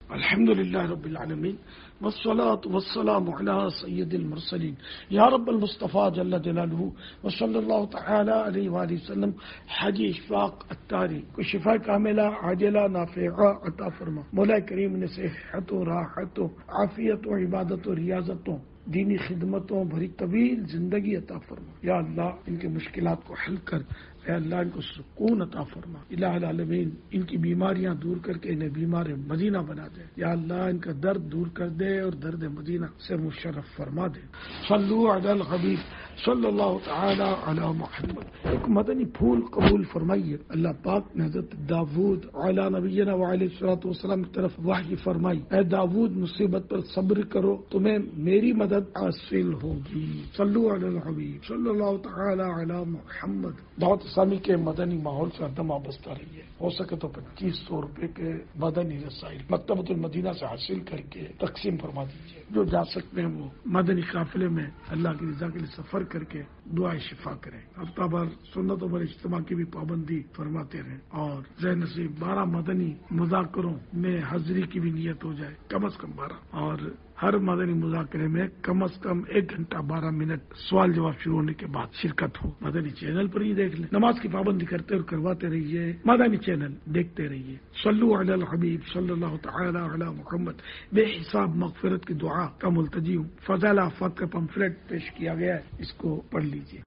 الحمد للہ رب العالمین والصلاة والسلام علی سید المرسلین یا رب المصطفیٰ جل جلالہ وصلی اللہ تعالی علیہ وآلہ وسلم. حاجی اشفاق اتاری کو شفا کاملہ عاجلہ نافعہ عطا فرما. مولا کریم نے صحت و راحت و عافیت و عبادت و ریاضتوں دینی خدمتوں بھری طویل زندگی عطا فرما. یا اللہ ان کے مشکلات کو حل کر، اے اللہ ان کو سکون عطا فرما. الہ العالمین ان کی بیماریاں دور کر کے انہیں بیمار مدینہ بنا دے. یا اللہ ان کا درد دور کر دے اور درد مدینہ سے مشرف فرما دے. صلو علی الحبیب صلی اللہ تعالی علی محمد. ایک مدنی پھول قبول فرمائیے. اللہ پاک نے حضرت داود علی نبینا وعلیہ الصلوۃ والسلام کی طرف وحی فرمائی، اے داود مصیبت پر صبر کرو تمہیں میری مدد حاصل ہوگی. صلو علی الحبیب صلی اللہ تعالی علی محمد. دعوت اسلامی کے مدنی ماحول سے ہردم وابستہ رہیے. ہو سکے تو 2500 روپے کے مدنی رسائل مکتبۃ المدینہ سے حاصل کر کے تقسیم فرما دیجیے. جو جا سکتے ہیں وہ مدنی قافلے میں اللہ کی رضا کے لیے سفر کر کے دعائیں شفا کریں. ہفتہ بھر سنتوں پر اجتماع کی بھی پابندی فرماتے رہیں اور ذہن نصیب 12 مدنی مذاکروں میں حاضری کی بھی نیت ہو جائے، کم از کم 12، اور ہر مدنی مذاکرے میں کم از کم 1 گھنٹہ 12 منٹ سوال جواب شروع ہونے کے بعد شرکت ہو. مدنی چینل پر ہی دیکھ لیں. نماز کی پابندی کرتے اور کرواتے رہیے. مدنی چینل دیکھتے رہیے. صلو علی الحبیب صلی اللہ تعالی علی محمد. بے حساب مغفرت کی دعا کا ملتجی ہوں. فضائل آفات کا پمفلیٹ پیش کیا گیا ہے، اس کو پڑھ لیجیے.